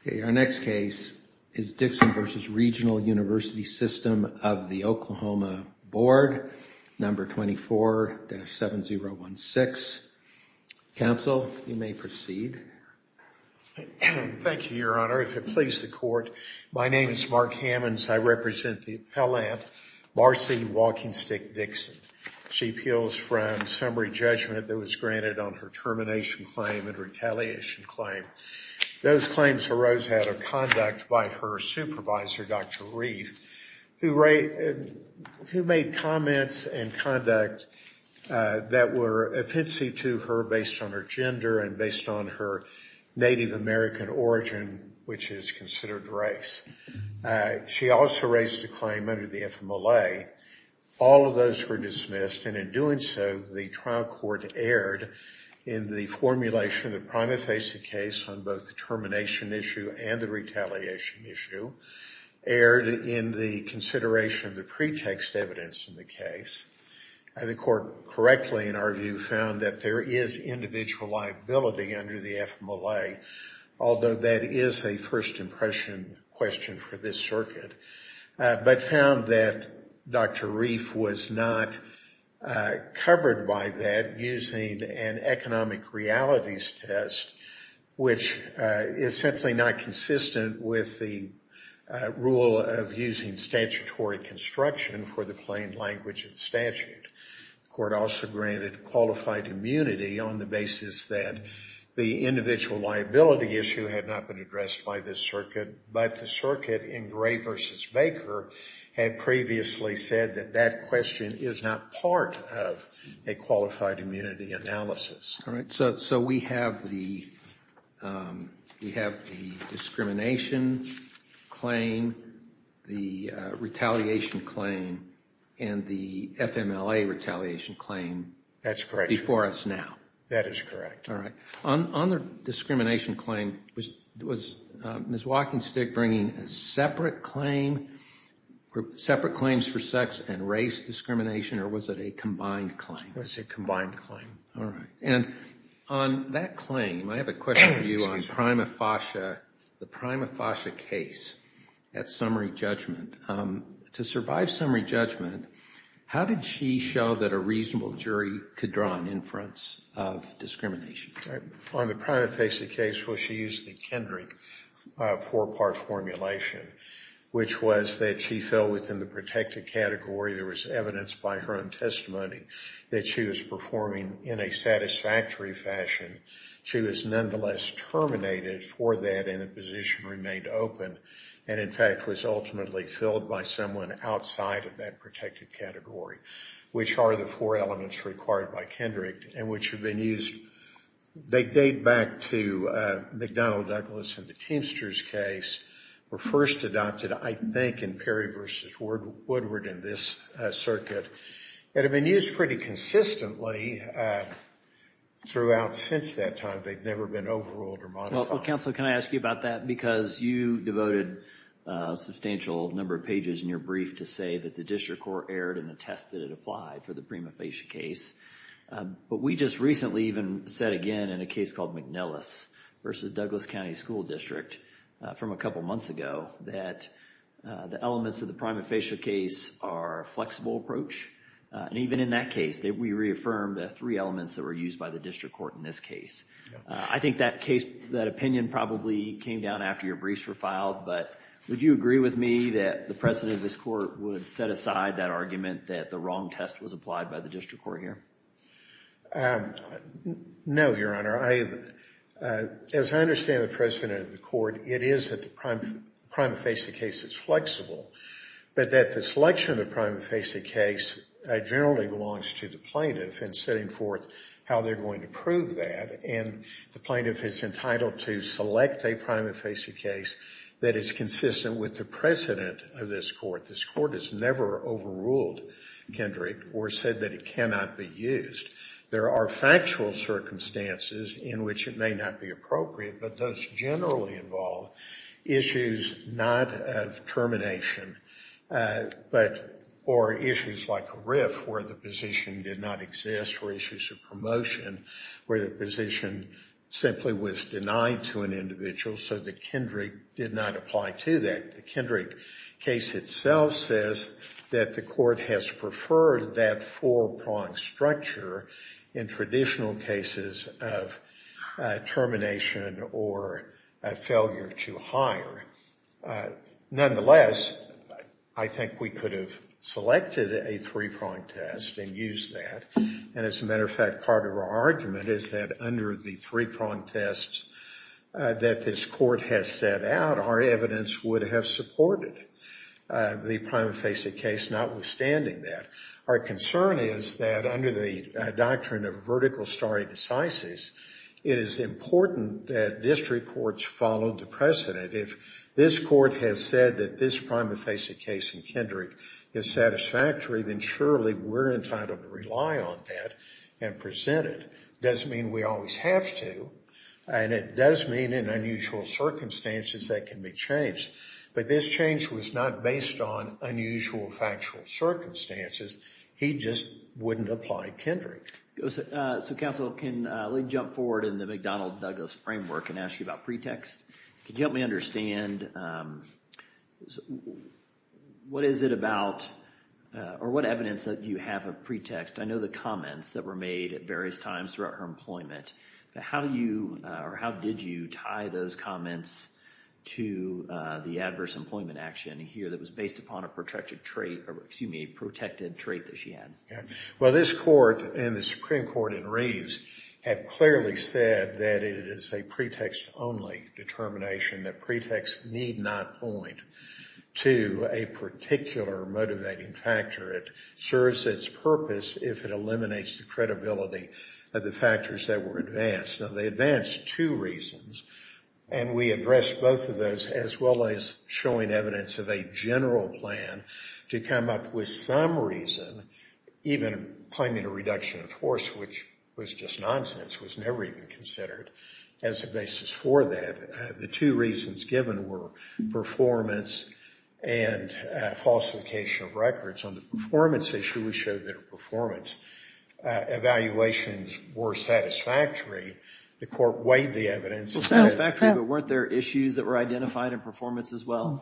Okay, our next case is Dixon v. Regional University System of the Oklahoma Board, number 24-7016. Counsel, you may proceed. Thank you, Your Honor. If it pleases the court, my name is Mark Hammonds. I represent the appellant, Marcy Walking Stick Dixon. She appeals from summary judgment that was granted on her termination claim and retaliation claim. Those claims arose out of conduct by her supervisor, Dr. Reeve, who made comments and conduct that were offensive to her based on her gender and based on her Native American origin, which is considered race. She also raised a claim under the FMLA. All of those were dismissed, and in doing so, the trial court erred in the formulation of the prima facie case on both the termination issue and the retaliation issue, erred in the consideration of the pretext evidence in the case. The court correctly, in our view, found that there is individual liability under the FMLA, although that is a first impression question for this circuit, but found that Dr. Reeve was not covered by that using an economic realities test, which is simply not consistent with the rule of using statutory construction for the plain language of the statute. The court also granted qualified immunity on the basis that the individual liability issue had not been addressed by this circuit, but the circuit in Gray v. Baker had previously said that that question is not part of a qualified immunity analysis. All right. So we have the discrimination claim, the retaliation claim, and the FMLA retaliation claim. That's correct. Before us now. That is correct. All right. On the discrimination claim, was Ms. Walking Stick bringing a separate claim, separate claims for sex and race discrimination, or was it a combined claim? It was a combined claim. All right. And on that claim, I have a question for you on the prima facie case at summary judgment. To survive summary judgment, how did she show that a reasonable jury could draw an inference of discrimination? On the prima facie case, well, she used the Kendrick four-part formulation, which was that she fell within the protected category. There was evidence by her own testimony that she was performing in a satisfactory fashion. She was nonetheless terminated for that, and the position remained open, and in fact was ultimately filled by someone outside of that protected category, which are the four elements required by Kendrick and which have been used. They date back to McDonnell Douglas and the Teamsters case, were first adopted, I think, in Perry v. Woodward in this circuit, and have been used pretty consistently throughout since that time. They've never been overruled or modified. Well, counsel, can I ask you about that? Because you devoted a substantial number of pages in your brief to say that the district court erred in the test that it applied for the prima facie case. But we just recently even said again in a case called McNellis versus Douglas County School District from a couple months ago that the elements of the prima facie case are a flexible approach. And even in that case, we reaffirmed the three elements that were used by the district court in this case. I think that opinion probably came down after your briefs were filed, but would you agree with me that the precedent of this court would set aside that argument that the wrong test was applied by the district court here? No, Your Honor. As I understand the precedent of the court, it is that the prima facie case is flexible, but that the selection of the prima facie case generally belongs to the plaintiff in setting forth how they're going to prove that, and the plaintiff is entitled to select a prima facie case that is consistent with the precedent of this court. This court has never overruled Kendrick or said that it cannot be used. There are factual circumstances in which it may not be appropriate, but those generally involve issues not of termination, or issues like a RIF where the position did not exist, or issues of promotion where the position simply was denied to an individual, so the Kendrick did not apply to that. The Kendrick case itself says that the court has preferred that four-pronged structure in traditional cases of termination or a failure to hire. Nonetheless, I think we could have selected a three-pronged test and used that. And as a matter of fact, part of our argument is that under the three-pronged tests that this court has set out, our evidence would have supported the prima facie case, notwithstanding that. Our concern is that under the doctrine of vertical stare decisis, it is important that district courts follow the precedent. If this court has said that this prima facie case in Kendrick is satisfactory, then surely we're entitled to rely on that and present it. Doesn't mean we always have to, and it does mean in unusual circumstances that can be changed. But this change was not based on unusual factual circumstances. He just wouldn't apply Kendrick. So counsel, can let me jump forward in the McDonnell-Douglas framework and ask you about pretext. Can you help me understand what is it about, or what evidence that you have of pretext? I know the comments that were made at various times throughout her employment, but how do you, or how did you tie those comments to the adverse employment action here that was based upon a protected trait, or excuse me, a protected trait that she had? Yeah. Well, this court and the Supreme Court in Reeves have clearly said that it is a pretext-only determination, that pretext need not point to a particular motivating factor. It serves its purpose if it eliminates the credibility of the factors that were advanced. Now, they advanced two reasons, and we addressed both of those, as well as showing evidence of a general plan to come up with some reason, even claiming a reduction of force, which was just nonsense, was never even considered as a basis for that. The two reasons given were performance and falsification of records. On the performance issue, we showed that her performance evaluations were satisfactory. The court weighed the evidence. Well, satisfactory, but weren't there issues that were identified in performance as well?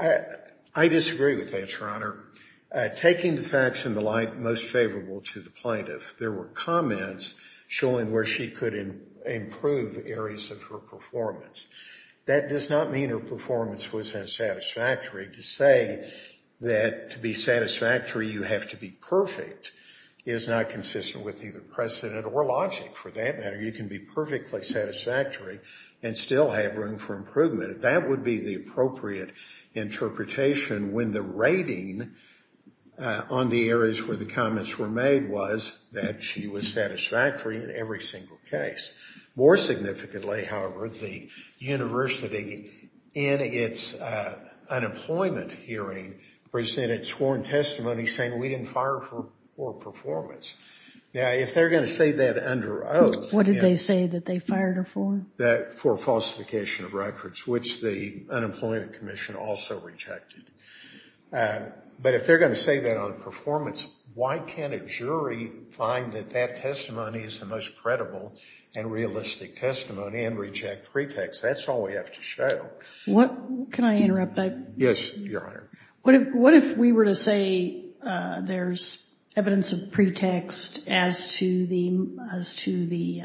I disagree with that, Your Honor. Taking the facts in the light most favorable to the plaintiff, there were comments showing where she could improve areas of her performance. That does not mean her performance was unsatisfactory. To say that to be satisfactory you have to be perfect is not consistent with either precedent or logic, for that matter. You can be perfectly satisfactory and still have room for improvement. That would be the appropriate interpretation when the rating on the areas where the comments were made was that she was satisfactory in every single case. More significantly, however, the university in its unemployment hearing presented sworn testimony saying we didn't fire her for poor performance. Now, if they're going to say that under oath... What did they say that they fired her for? That for falsification of records, which the Unemployment Commission also rejected. But if they're going to say that on performance, why can't a jury find that that testimony is the most credible and realistic testimony and reject pretext? That's all we have to show. Can I interrupt? Yes, Your Honor. What if we were to say there's evidence of pretext as to the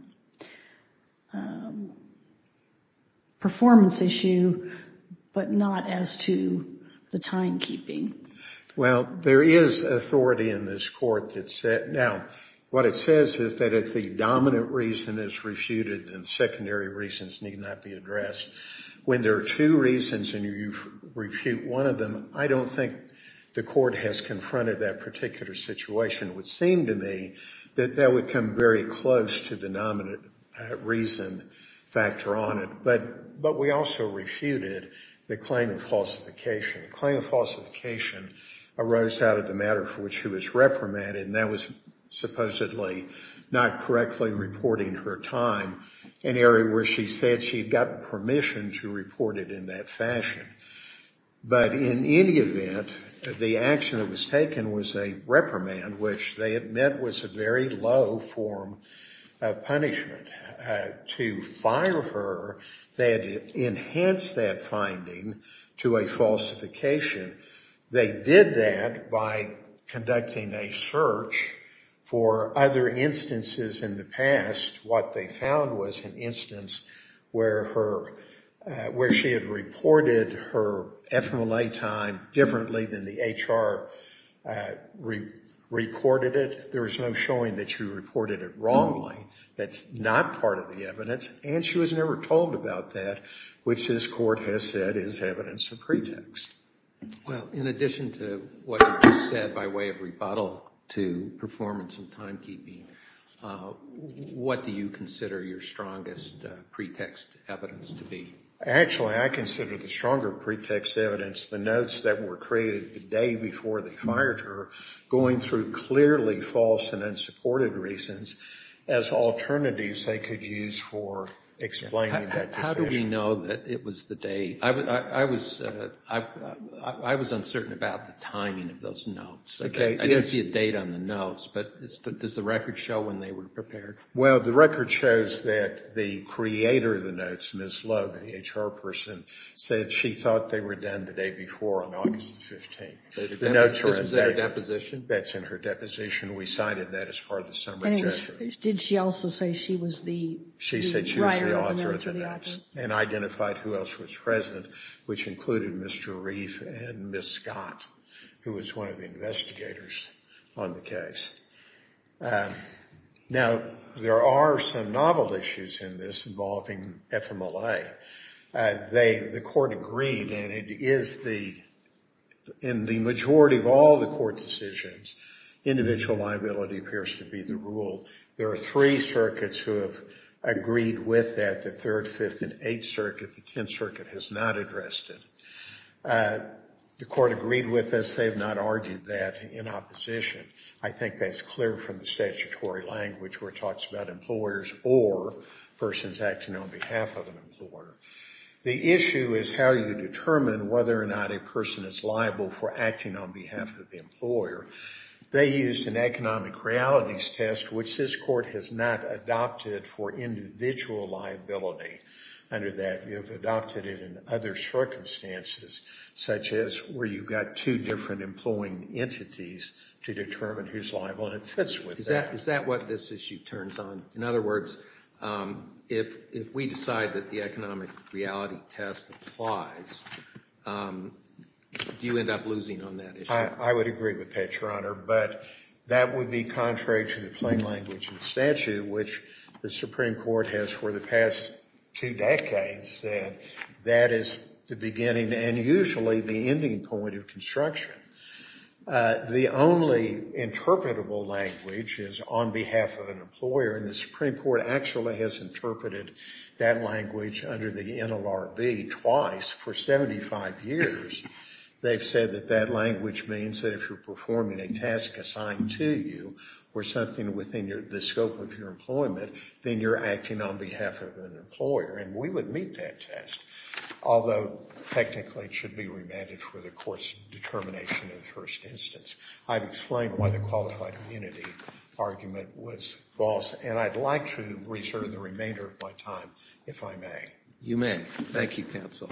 performance issue, but not as to the timekeeping? Well, there is authority in this court that said, now, what it says is that if the dominant reason is refuted, then secondary reasons need not be addressed. When there are two reasons and you refute one of them, I don't think the court has confronted that particular situation. It would seem to me that that would come very close to the dominant reason factor on it. But we also refuted the claim of falsification. The claim of falsification arose out of the matter for which she was reprimanded, and that was supposedly not correctly reporting her time, an area where she said she'd gotten permission to report it in that fashion. But in any event, the action that was taken was a reprimand, which they admit was a very low form of punishment. To fire her, they had to enhance that finding to a falsification. They did that by conducting a search for other instances in the past. What they found was an instance where she had reported her FMLA time differently than the HR recorded it. There was no showing that she reported it wrongly. That's not part of the evidence, and she was never told about that, which this court has said is evidence of pretext. Well, in addition to what you just said by way of rebuttal to performance and timekeeping, what do you consider your strongest pretext evidence to be? Actually, I consider the stronger pretext evidence the notes that were created the day before they fired her, going through clearly false and unsupported reasons as alternatives they could use for explaining that decision. How do we know that it was the day? I was uncertain about the timing of those notes. Okay, I didn't see a date on the notes, but does the record show when they were prepared? Well, the record shows that the creator of the notes, Ms. Logue, the HR person, said she thought they were done the day before on August the 15th. The notes are in This was at her deposition? That's in her deposition. We cited that as part of the summary judgment. Did she also say she was the She said she was the author of the the notes and identified who else was present, which included Mr. Reif and Ms. Scott, who was one of the investigators on the case. Now, there are some novel issues in this involving FMLA. The court agreed, and it is in the majority of all the court decisions, individual liability appears to be the rule. There are 3 circuits who have agreed with that, the 3rd, 5th, and 8th Circuit. The 10th Circuit has not addressed it. The court agreed with us. They have not argued that in opposition. I think that's clear from the statutory language where it talks about employers or persons acting on behalf of an employer. The issue is how you determine whether or not a person is liable for acting on behalf of the employer. They used an economic realities test, which this court has not adopted for individual liability. Under that, you have adopted it in other circumstances, such as where you've got 2 different employing entities to determine who's liable, and it fits with that. Is that what this issue turns on? In other words, if we decide that the economic reality test applies, do you end up losing on that issue? I would agree with that, Your Honor, but that would be contrary to the plain language of the statute, which the Supreme Court has for the past 2 decades said that is the beginning and usually the ending point of construction. The only interpretable language is on behalf of an employer, and the Supreme Court actually has interpreted that language under the NLRB twice for 75 years. They've said that that language means that if you're performing a task assigned to you or something within the scope of your employment, then you're acting on behalf of an employer, and we would meet that test, although technically it should be remanded for the court's determination in the first instance. I've explained why the qualified immunity argument was false, and I'd like to reserve the remainder of my time, if I may. You may. Thank you, counsel.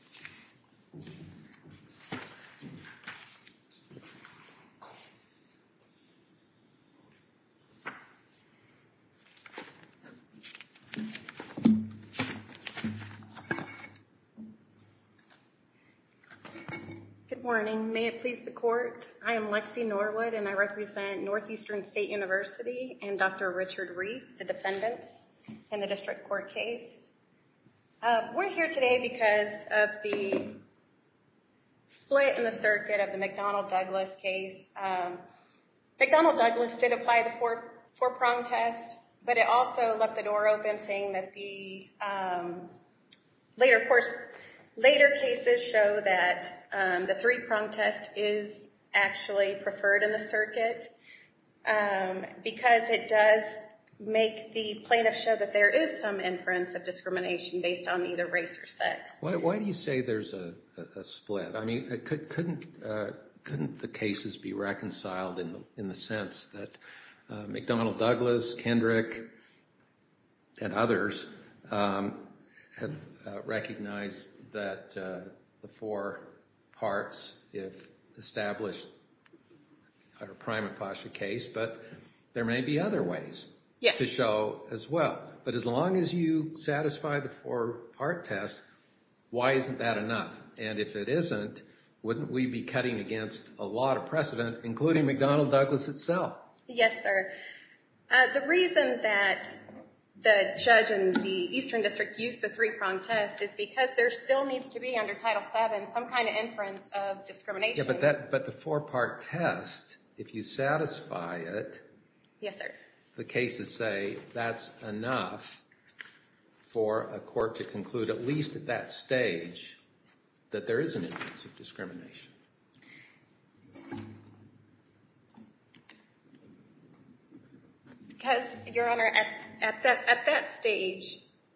Good morning. May it please the court. I am Lexi Norwood, and I represent Northeastern State University and Dr. Richard Reif, the defendants in the district court case. We're here today because of the split in the circuit of the McDonnell-Douglas case. McDonnell-Douglas did apply the four-prong test, but it also left the door open saying that the later cases show that the three-prong test is actually preferred in the circuit because it does make the plaintiff show that there is some inference of discrimination based on either race or sex. Why do you say there's a split? I mean, couldn't the cases be reconciled in the sense that McDonnell-Douglas, Kendrick, and others have recognized that the 4 parts, if established, are a prima facie case, but there may be other ways to show as well. But as long as you satisfy the 4-part test, why isn't that enough? And if it isn't, wouldn't we be cutting against a lot of precedent, including McDonnell Douglas itself? Yes, sir. The reason that the judge in the Eastern District used the 3-pronged test is because there still needs to be, under Title VII, some kind of inference of discrimination. Yeah, but the 4-part test, if you satisfy it, yes, sir, the cases say that's enough for a court to conclude, at least at that stage, that there is an inference of discrimination. Because, Your Honor, at that stage,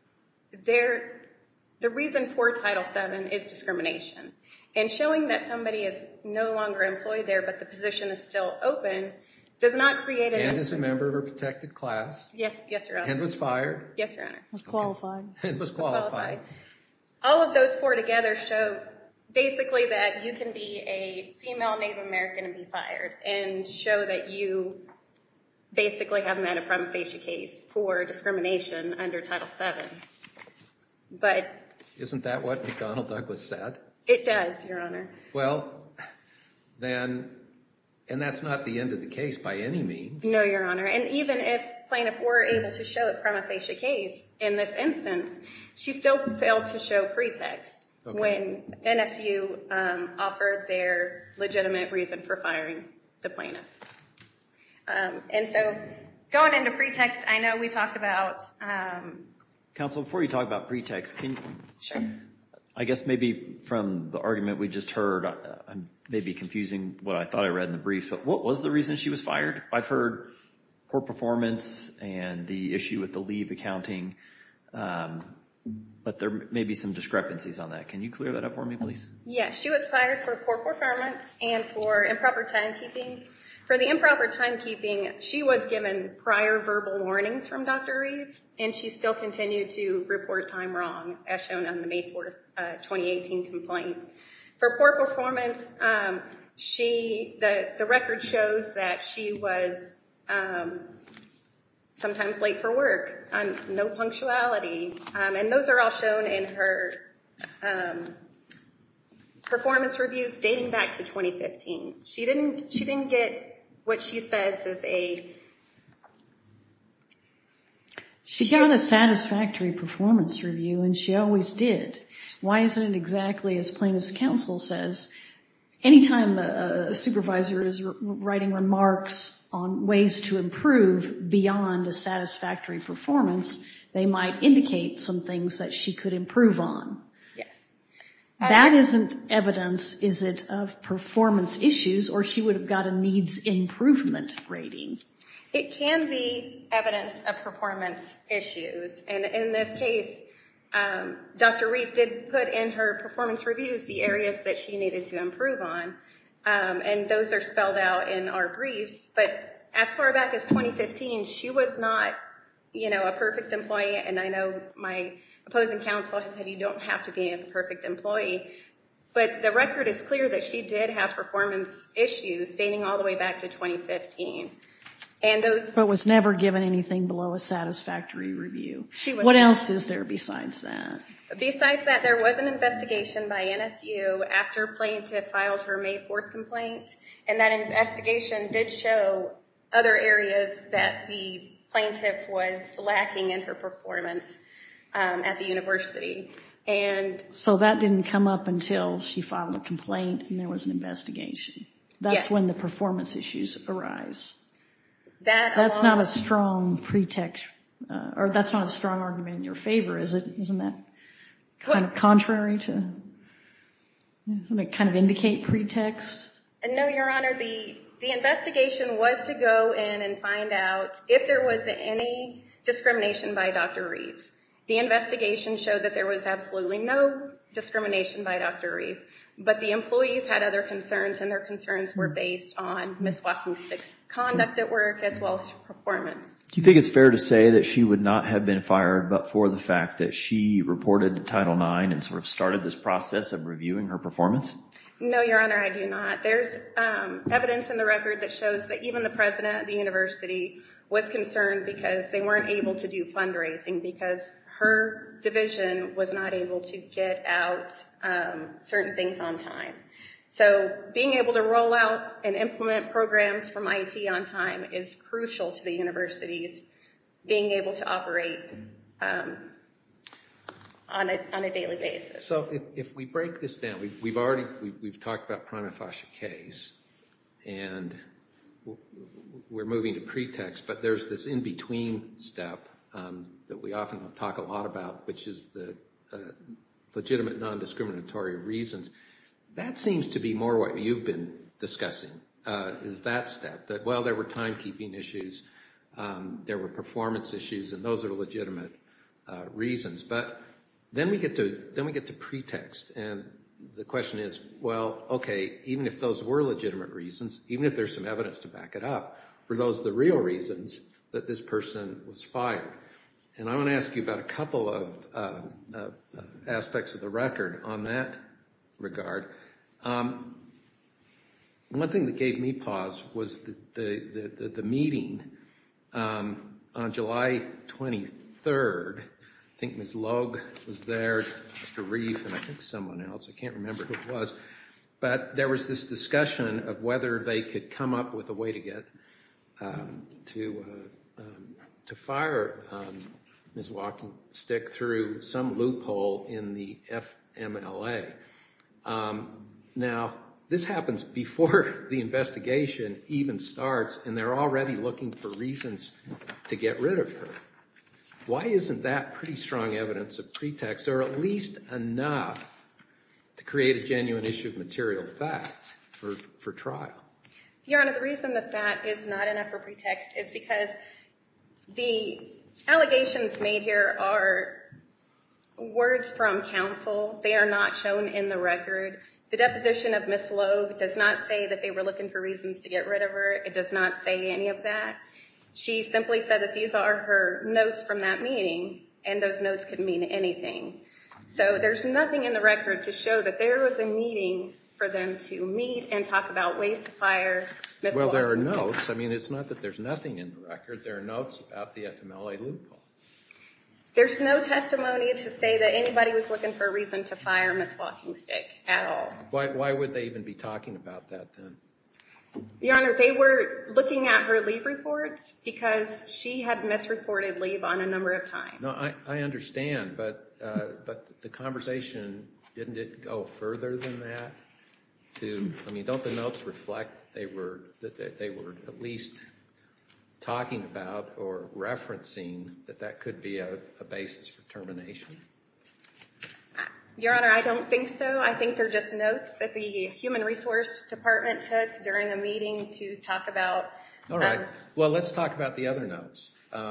the reason for Title VII is discrimination. And showing that somebody is no longer employed there, but the position is still open, does not create an inference. And is a member of a protected class. Yes, Your Honor. And was fired. Yes, Your Honor. Was qualified. And was qualified. All of those 4 together show basically that you can be a female Native American and be fired, and show that you basically have met a prima facie case for discrimination under Title VII. But isn't that what McDonnell Douglas said? It does, Your Honor. Well, then, and that's not the end of the case by any means. No, Your Honor. And even if plaintiff were able to show a prima facie case in this instance, she still failed to show pretext when NSU offered their legitimate reason for firing the plaintiff. And so, going into pretext, I know we talked about... Counsel, before you talk about pretext, Sure. I guess maybe from the argument we just heard, I'm maybe confusing what I thought I read in the brief, but what was the reason she was fired? I've heard poor performance and the issue with the leave accounting, but there may be some discrepancies on that. Can you clear that up for me, please? Yes, she was fired for poor performance and for improper timekeeping. For the improper timekeeping, she was given prior verbal warnings from Dr. Reeve, and she still continued to report time wrong, as shown on the May 4th, 2018 complaint. For poor performance, the record shows that she was sometimes late for work, no punctuality, and those are all shown in her performance reviews dating back to 2015. She didn't get what she says is She got a satisfactory performance review, and she always did. Why isn't it exactly as plaintiff's counsel says? Anytime a supervisor is writing remarks on ways to improve beyond a satisfactory performance, they might indicate some things that she could improve on. Yes. That isn't evidence, is it, of performance issues, or she would have got a needs improvement rating? It can be evidence of performance issues, and in this case, Dr. Reeve did put in her performance reviews the areas that she needed to improve on, and those are spelled out in our briefs. But as far back as 2015, she was not, a perfect employee, and I know my opposing counsel has said you don't have to be a perfect employee, but the record is clear that she did have performance issues dating all the way back to 2015. But was never given anything below a satisfactory review. What else is there besides that? Besides that, there was an investigation by NSU after plaintiff filed her May 4th complaint, and that investigation did show other areas that the plaintiff was lacking in her performance at the university. And so that didn't come up until she filed a complaint and there was an investigation. That's when the performance issues arise. That's not a strong pretext, or that's not a strong argument in your favor, is it? Isn't that kind of contrary to, doesn't it kind of indicate pretext? No, Your Honor, the investigation was to go in and find out if there was any discrimination by Dr. Reeve. The investigation showed that there was absolutely no discrimination by Dr. Reeve. But the employees had other concerns, and their concerns were based on Ms. Walkingstick's conduct at work as well as her performance. Do you think it's fair to say that she would not have been fired but for the fact that she reported to Title IX and sort of started this process of reviewing her performance? No, Your Honor, I do not. There's evidence in the record that shows that even the president of the university was concerned because they weren't able to do fundraising because her division was not able to get out certain things on time. So being able to roll out and implement programs from IT on time is crucial to the universities being able to operate on a daily basis. So if we break this down, we've talked about prima facie case, and we're moving to pretext, but there's this in-between step that we often talk a lot about, which is the legitimate non-discriminatory reasons. That seems to be more what you've been discussing, is that step, that, well, there were timekeeping issues, there were performance issues, and those are legitimate reasons. But then we get to pretext, and the question is, well, okay, even if those were legitimate reasons, even if there's some evidence to back it up, were those the real reasons that this person was fired? And I want to ask you about a couple of aspects of the record on that regard. One thing that gave me pause was the meeting on July 23rd. I think Ms. Logue was there, Mr. Reif, and I think someone else. I can't remember who it was. But there was this discussion of whether they could come up with a way to get to fire Ms. Walkingstick through some loophole in the FMLA. Now, this happens before the investigation even starts, and they're already looking for reasons to get rid of her. Why isn't that pretty strong evidence of pretext, or at least enough to create a genuine issue of material fact for trial? Your Honor, the reason that is not enough for pretext is because the allegations made here are words from counsel. They are not shown in the record. The deposition of Ms. Logue does not say that they were looking for reasons to get rid of her. It does not say any of that. She simply said that these are her notes from that meeting, and those notes could mean anything. So there's nothing in the record to show that there was a meeting for them to meet and talk about ways to fire Ms. Walkingstick. Well, there are notes. I mean, it's not that there's nothing in the record. There are notes about the FMLA loophole. There's no testimony to say that anybody was looking for a reason to fire Ms. Walkingstick at all. Why would they even be talking about that then? Your Honor, they were looking at her leave reports because she had misreported leave on a number of times. No, I understand, but the conversation, didn't it go further than that? Don't the notes reflect that they were at least talking about or referencing that could be a basis for termination? Your Honor, I don't think so. I think they're just notes that the Human Resource Department took during a meeting to talk about. All right. Well, let's talk about the other notes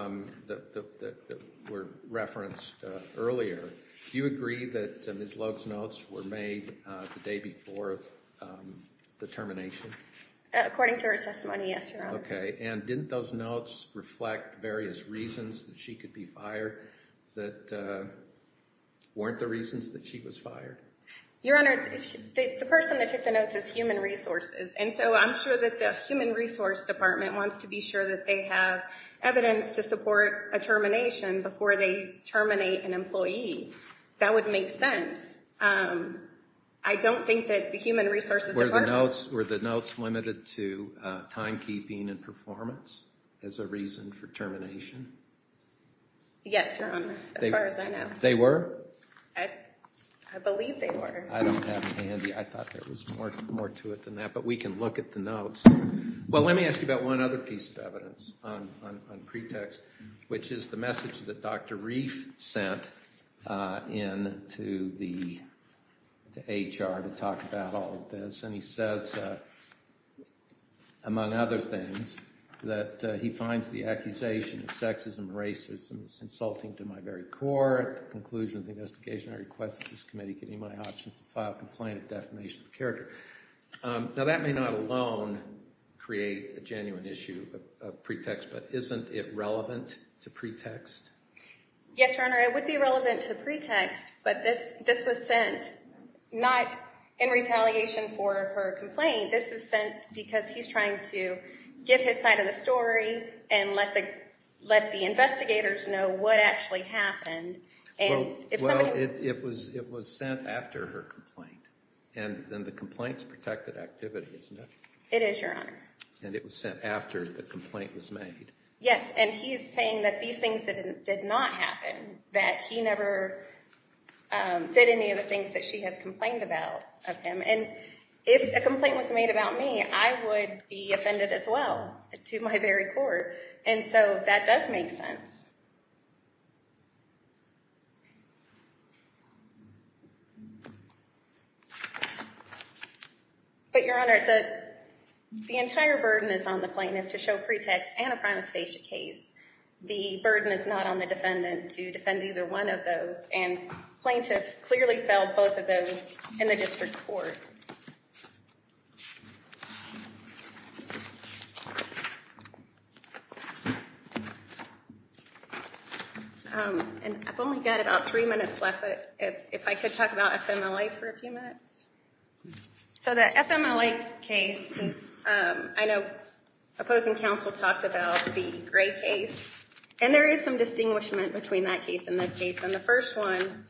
that were referenced earlier. Do you agree that Ms. Logue's notes were made the day before the termination? According to her testimony, yes, Your Honor. Okay. And didn't those notes reflect various reasons that she could be fired that weren't the reasons that she was fired? Your Honor, the person that took the notes is Human Resources, and so I'm sure that the Human Resource Department wants to be sure that they have evidence to support a termination before they terminate an employee. That would make sense. I don't think that the Human Resources Department... Were the notes limited to timekeeping and performance as a reason for termination? Yes, Your Honor, as far as I know. They were? I believe they were. I don't have them handy. I thought there was more to it than that, but we can look at the notes. Well, let me ask you about one other piece of evidence on pretext, which is the message that Dr. Reif sent in to HR to talk about all of this. And he says, among other things, that he finds the accusation of sexism and racism is insulting to my very core. At the conclusion of the investigation, I request that this committee give me my options to file a complaint of defamation of character. Now, that may not alone create a genuine issue of pretext, but isn't it relevant to pretext? Yes, Your Honor, it would be relevant to pretext, but this was sent not in retaliation for her complaint. This is sent because he's trying to give his side of the story and let the investigators know what actually happened. And it was sent after her complaint, and then the complaint's protected activity, isn't it? It is, Your Honor. And it was sent after the complaint was made. Yes, and he's saying that these things did not happen, that he never did any of the things that she has complained about of him. And if a complaint was made about me, I would be offended as well, to my very core. And so that does make sense. But, Your Honor, the entire burden is on the plaintiff to show pretext and a prima facie case. The burden is not on the defendant to defend either one of those, and plaintiff clearly failed both of those in the district court. And I've only got about 3 minutes left, but if I could talk about FMLA for a few minutes. So the FMLA case is, I know opposing counsel talked about the Gray case, and there is some distinguishment between that case and this case. And the first one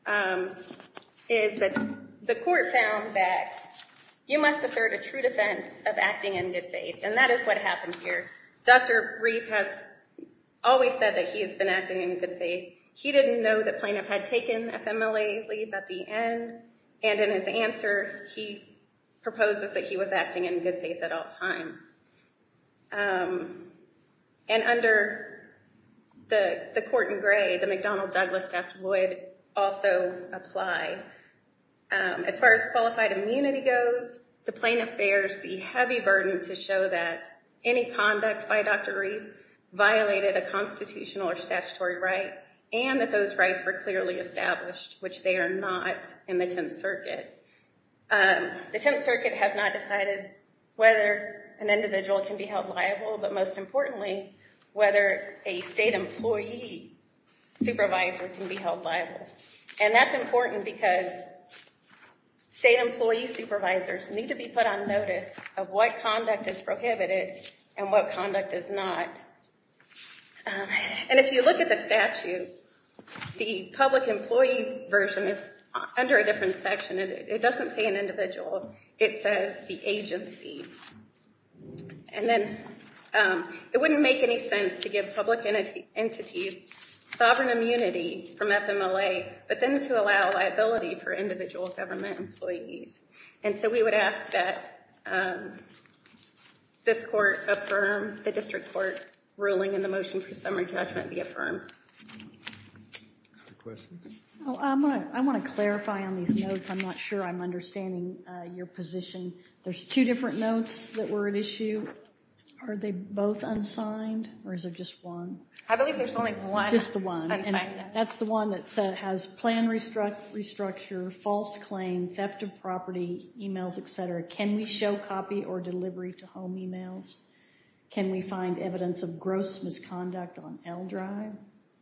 is that the court found that you must assert a true defense of acting in good faith, and that is what happened here. Dr. Reif has always said that he has been acting in good faith. He didn't know that plaintiff had taken FMLA leave at the end, and in his answer, he proposes that he was acting in good faith at all times. And under the court in Gray, the McDonnell-Douglas test would also apply. As far as qualified immunity goes, the plaintiff bears the heavy burden to show that any conduct by Dr. Reif violated a constitutional or statutory right, and that those rights were clearly established, which they are not in the 10th Circuit. The 10th Circuit has not decided whether an individual can be held liable, but most importantly, whether a state employee supervisor can be held liable. And that's important because state employee supervisors need to be put on notice of what conduct is prohibited and what conduct is not. And if you look at the statute, the public employee version is under a different section. It doesn't say an individual. It says the agency. And then it wouldn't make any sense to give public entities sovereign immunity from FMLA, but then to allow liability for individual government employees. And so we would ask that this court affirm the district court ruling and the motion for summary judgment be affirmed. Questions? Oh, I want to clarify on these notes. I'm not sure I'm understanding your position. There's two different notes that were at issue. Are they both unsigned, or is there just one? I believe there's only one. Just the one. Unsigned. And that's the one that has plan restructure, false claim, theft of property, emails, etc. Can we show copy or delivery to home emails? Can we find evidence of gross misconduct on L drive?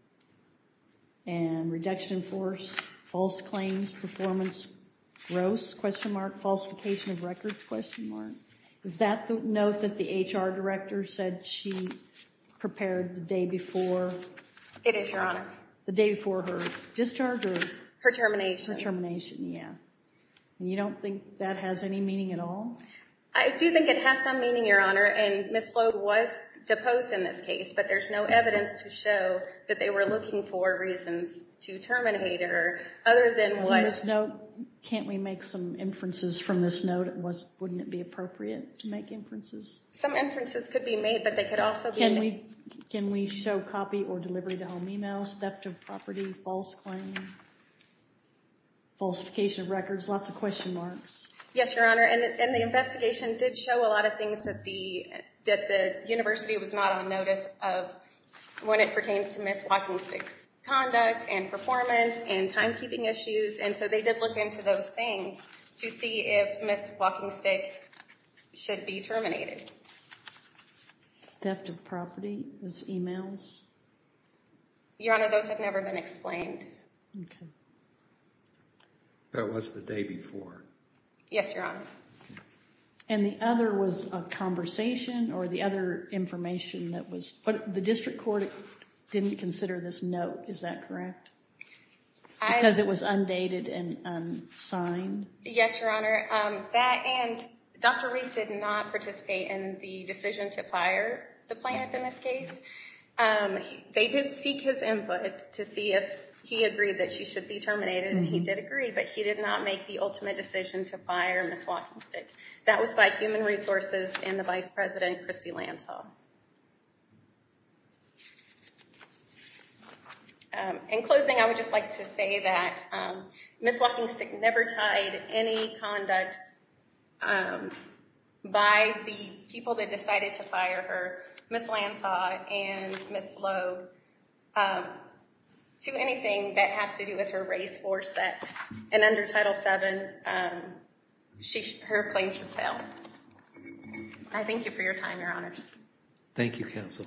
And reduction in force, false claims, performance, gross, question mark, falsification of records, question mark. Is that the note that the HR director said she prepared the day before? It is, Your Honor. The day before her discharge or? Her termination. Her termination, yeah. And you don't think that has any meaning at all? I do think it has some meaning, Your Honor, and Ms. Flood was deposed in this case, but there's no evidence to show that they were looking for reasons to terminate her other than what... This note, can't we make some inferences from this note? Wouldn't it be appropriate to make inferences? Some inferences could be made, but they could also be... Can we show copy or delivery to home emails, theft of property, false claim, falsification of records, lots of question marks? Yes, Your Honor, and the investigation did show a lot of things that the university was not on notice of when it pertains to Ms. Walkingstick's conduct and performance and timekeeping issues, and so they did look into those things to see if Ms. Walkingstick should be terminated. Theft of property, those emails? Your Honor, those have never been explained. Okay. That was the day before. Yes, Your Honor. And the other was a conversation, or the other information that was, but the district court didn't consider this note, is that correct? Because it was undated and unsigned? Yes, Your Honor. That and Dr. Reed did not participate in the decision to fire the plaintiff in this case. They did seek his input to see if he agreed that she should be terminated, and he did agree, but he did not make the ultimate decision to fire Ms. Walkingstick. That was by Human Resources and the Vice President, Christy Lansaw. In closing, I would just like to say that Ms. Walkingstick never tied any conduct by the people that decided to fire her, Ms. Lansaw and Ms. Logue, to anything that has to do with her race or sex. And under Title VII, her claim should fail. I thank you for your time, Your Honors. Thank you, counsel.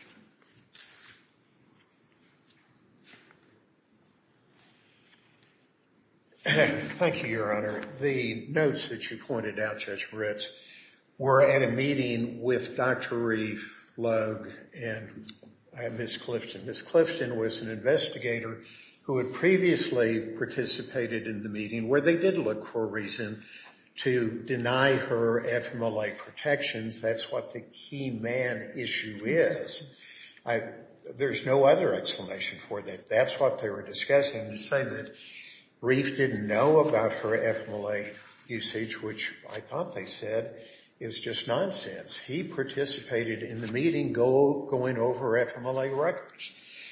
Thank you, Your Honor. The notes that you pointed out, Judge Moritz, were at a meeting with Dr. Reeve, Logue, and Ms. Clifton. Ms. Clifton was an investigator who had previously participated in the meeting where they did look for a reason to deny her FMLA protections. That's what the key man issue is. There's no other explanation for that. That's what they were discussing. To say that Reeve didn't know about her FMLA usage, which I thought they said, is just nonsense. He participated in the meeting going over FMLA records.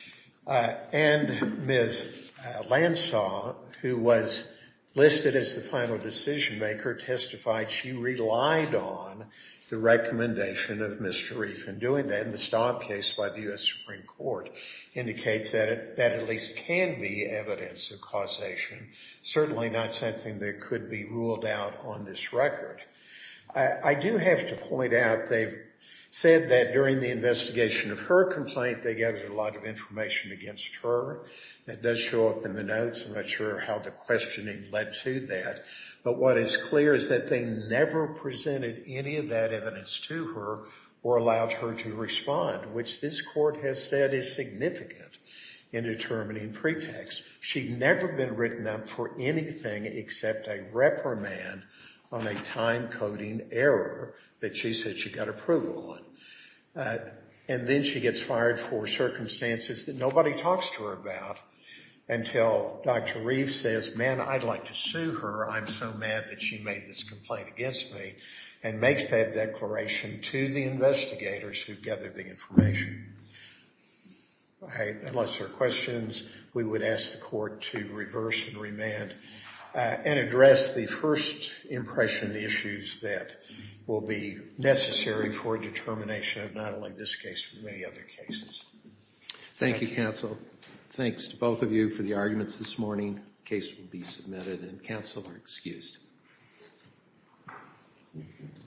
And Ms. Lansaw, who was listed as the final decision maker, testified she relied on the recommendation of Mr. Reeve in doing that. And the Staub case by the U.S. Supreme Court indicates that at least can be evidence of causation, certainly not something that could be ruled out on this record. I do have to point out they've said that during the investigation of her complaint, they gathered a lot of information against her. That does show up in the notes. I'm not sure how the questioning led to that. But what is clear is that they never presented any of that evidence to her or allowed her to respond, which this court has said is significant in determining pretext. She'd never been written up for anything except a reprimand on a time coding error that she said she got approval on. And then she gets fired for circumstances that nobody talks to her about until Dr. Reeve says, man, I'd like to sue her. I'm so mad that she made this complaint against me, and makes that declaration to the investigators who gathered the information. Unless there are questions, we would ask the court to reverse and remand and address the first impression issues that will be necessary for determination of not only this case, but many other cases. Thank you, counsel. Thanks to both of you for the arguments this morning. The case will be submitted and counsel are excused.